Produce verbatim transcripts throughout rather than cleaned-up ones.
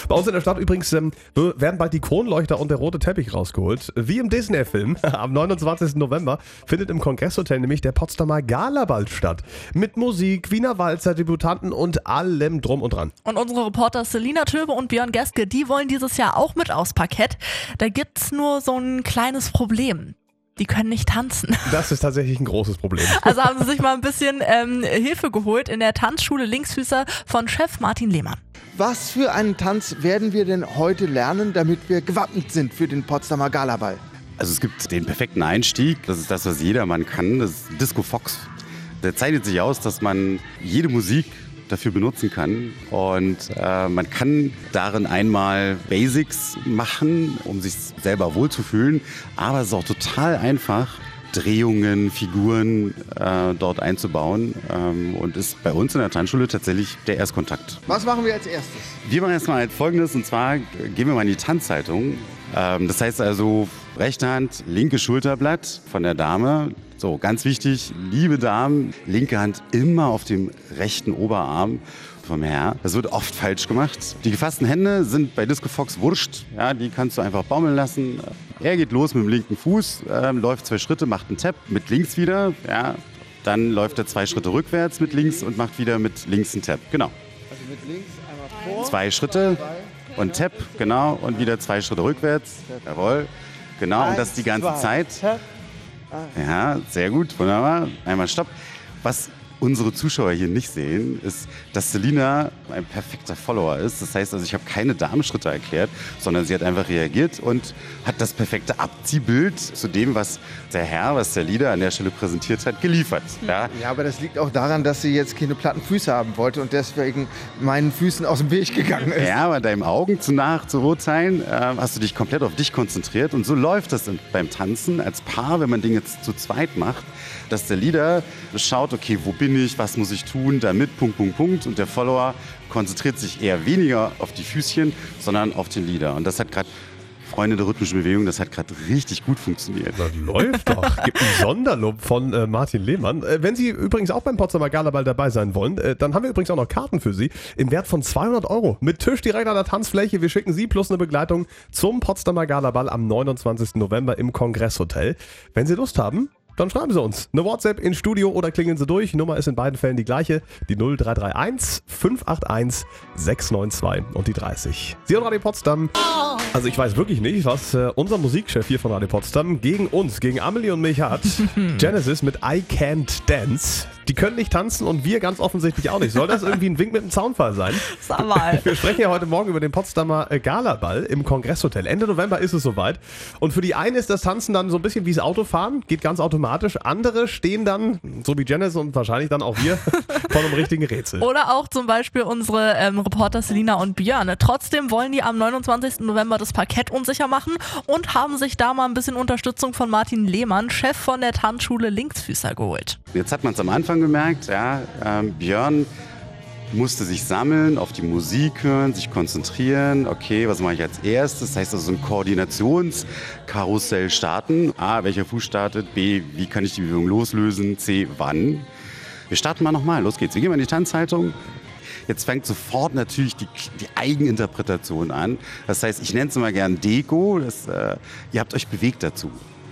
Bei uns in der Stadt übrigens ähm, werden bald die Kronleuchter und der rote Teppich rausgeholt. Wie im Disney-Film. Am neunundzwanzigsten November findet im Kongresshotel nämlich der Potsdamer Galaball statt. Mit Musik, Wiener Walzer, Debütanten und allem drum und dran. Und unsere Reporter Selina Töbe und Björn Geske, die wollen dieses Jahr auch mit aufs Parkett. Da gibt's nur so ein kleines Problem. Die können nicht tanzen. Das ist tatsächlich ein großes Problem. Also haben sie sich mal ein bisschen ähm, Hilfe geholt in der Tanzschule Linksfüßer von Chef Martin Lehmann. Was für einen Tanz werden wir denn heute lernen, damit wir gewappnet sind für den Potsdamer Galaball? Also es gibt den perfekten Einstieg, das ist das, was jedermann kann, das ist Disco Fox. Der zeichnet sich aus, dass man jede Musik dafür benutzen kann und äh, man kann darin einmal Basics machen, um sich selber wohlzufühlen, aber es ist auch total einfach, Drehungen, Figuren äh, dort einzubauen ähm, und ist bei uns in der Tanzschule tatsächlich der Erstkontakt. Was machen wir als erstes? Wir machen erstmal halt Folgendes, und zwar gehen wir mal in die Tanzzeitung. Ähm, das heißt also rechte Hand, linke Schulterblatt von der Dame. So, ganz wichtig, liebe Damen, linke Hand immer auf dem rechten Oberarm vom Herr. Das wird oft falsch gemacht. Die gefassten Hände sind bei Disco Fox wurscht. Ja, die kannst du einfach baumeln lassen. Er geht los mit dem linken Fuß, äh, läuft zwei Schritte, macht einen Tap mit links wieder. Ja, dann läuft er zwei Schritte rückwärts mit links und macht wieder mit links einen Tap. Genau. Also mit links einmal vor. Zwei Schritte und Tap, genau. Und wieder zwei Schritte rückwärts. Jawohl. Genau, und das die ganze Zeit. Ja, sehr gut, wunderbar. Einmal Stopp. Was unsere Zuschauer hier nicht sehen, ist, dass Selina ein perfekter Follower ist. Das heißt also, ich habe keine Damenschritte erklärt, sondern sie hat einfach reagiert und hat das perfekte Abziehbild zu dem, was der Herr, was der Leader an der Stelle präsentiert hat, geliefert. Ja, Ja, aber das liegt auch daran, dass sie jetzt keine platten Füße haben wollte und deswegen meinen Füßen aus dem Weg gegangen ist. ja aber deinem Augen zu nach zu Rotzein äh, hast du dich komplett auf dich konzentriert. Und so läuft das im, beim Tanzen als Paar, wenn man Dinge jetzt zu zweit macht, dass der Leader schaut, okay, wo bin ich, was muss ich tun, damit, Punkt, Punkt, Punkt. Und der Follower konzentriert sich eher weniger auf die Füßchen, sondern auf den Leader. Und das hat gerade, Freunde der rhythmischen Bewegung, das hat gerade richtig gut funktioniert. Das läuft doch. Gibt einen Sonderlob von äh, Martin Lehmann. Äh, wenn Sie übrigens auch beim Potsdamer Galaball dabei sein wollen, äh, dann haben wir übrigens auch noch Karten für Sie im Wert von zweihundert Euro. Mit Tisch direkt an der Tanzfläche. Wir schicken Sie plus eine Begleitung zum Potsdamer Galaball am neunundzwanzigsten November im Kongresshotel. Wenn Sie Lust haben, dann schreiben Sie uns eine WhatsApp ins Studio oder klingeln Sie durch. Nummer ist in beiden Fällen die gleiche. Die null drei drei eins fünf acht eins sechs neun zwei und die dreißig. Sie und Radio Potsdam. Also ich weiß wirklich nicht, was äh, unser Musikchef hier von Radio Potsdam gegen uns, gegen Amelie und mich hat. Genesis mit I Can't Dance. Die können nicht tanzen und wir ganz offensichtlich auch nicht. Soll das irgendwie ein Wink mit dem Zaunfall sein? Sag mal. Wir sprechen ja heute Morgen über den Potsdamer Galaball im Kongresshotel. Ende November ist es soweit. Und für die einen ist das Tanzen dann so ein bisschen wie das Autofahren, geht ganz automatisch. Andere stehen dann, so wie Genesis und wahrscheinlich dann auch wir, vor einem richtigen Rätsel. Oder auch zum Beispiel unsere ähm, Reporter Selina und Björn. Trotzdem wollen die am neunundzwanzigsten November das Parkett unsicher machen und haben sich da mal ein bisschen Unterstützung von Martin Lehmann, Chef von der Tanzschule Linksfüßer, geholt. Jetzt hat man es am Anfang gemerkt, ja, ähm, Björn musste sich sammeln, auf die Musik hören, sich konzentrieren. Okay, was mache ich als erstes? Das heißt also ein Koordinationskarussell starten. A, welcher Fuß startet? B, wie kann ich die Bewegung loslösen? C, wann? Wir starten mal nochmal. Los geht's. Wir gehen mal in die Tanzhaltung. Jetzt fängt sofort natürlich die, die Eigeninterpretation an. Das heißt, ich nenne es immer gern Deko. Das, äh, ihr habt euch bewegt dazu.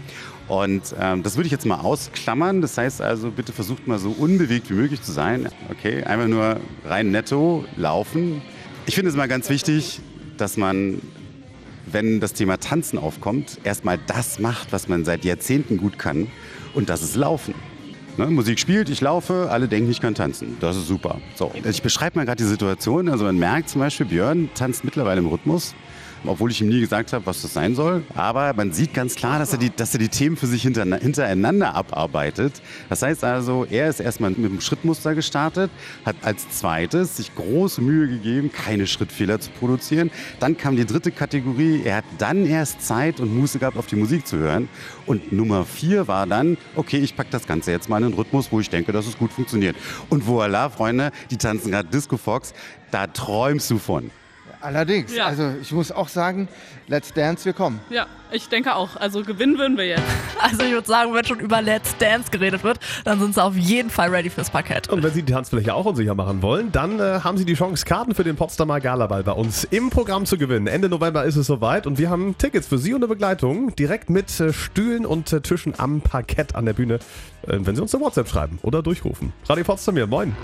Und ähm, das würde ich jetzt mal ausklammern. Das heißt also, bitte versucht mal so unbewegt wie möglich zu sein. Okay, einfach nur rein netto laufen. Ich finde es mal ganz wichtig, dass man, wenn das Thema Tanzen aufkommt, erstmal das macht, was man seit Jahrzehnten gut kann. Und das ist Laufen. Ne, Musik spielt, ich laufe, alle denken, ich kann tanzen. Das ist super. So, ich beschreibe mal gerade die Situation. Also man merkt zum Beispiel, Björn tanzt mittlerweile im Rhythmus. Obwohl ich ihm nie gesagt habe, was das sein soll. Aber man sieht ganz klar, dass er die, dass er die Themen für sich hinter, hintereinander abarbeitet. Das heißt also, er ist erstmal mit dem Schrittmuster gestartet, hat als zweites sich große Mühe gegeben, keine Schrittfehler zu produzieren. Dann kam die dritte Kategorie, er hat dann erst Zeit und Muße gehabt, auf die Musik zu hören. Und Nummer vier war dann, okay, ich packe das Ganze jetzt mal in den Rhythmus, wo ich denke, dass es gut funktioniert. Und voilà, Freunde, die tanzen gerade Disco Fox, da träumst du von. Allerdings. Ja. Also ich muss auch sagen, Let's Dance, wir kommen. Ja, ich denke auch. Also gewinnen würden wir jetzt. Also ich würde sagen, wenn schon über Let's Dance geredet wird, dann sind sie auf jeden Fall ready fürs Parkett. Und wenn Sie die Tanzfläche auch unsicher machen wollen, dann äh, haben Sie die Chance, Karten für den Potsdamer Galaball bei uns im Programm zu gewinnen. Ende November ist es soweit und wir haben Tickets für Sie und eine Begleitung direkt mit äh, Stühlen und äh, Tischen am Parkett an der Bühne, äh, wenn Sie uns eine WhatsApp schreiben oder durchrufen. Radio Potsdam hier, moin.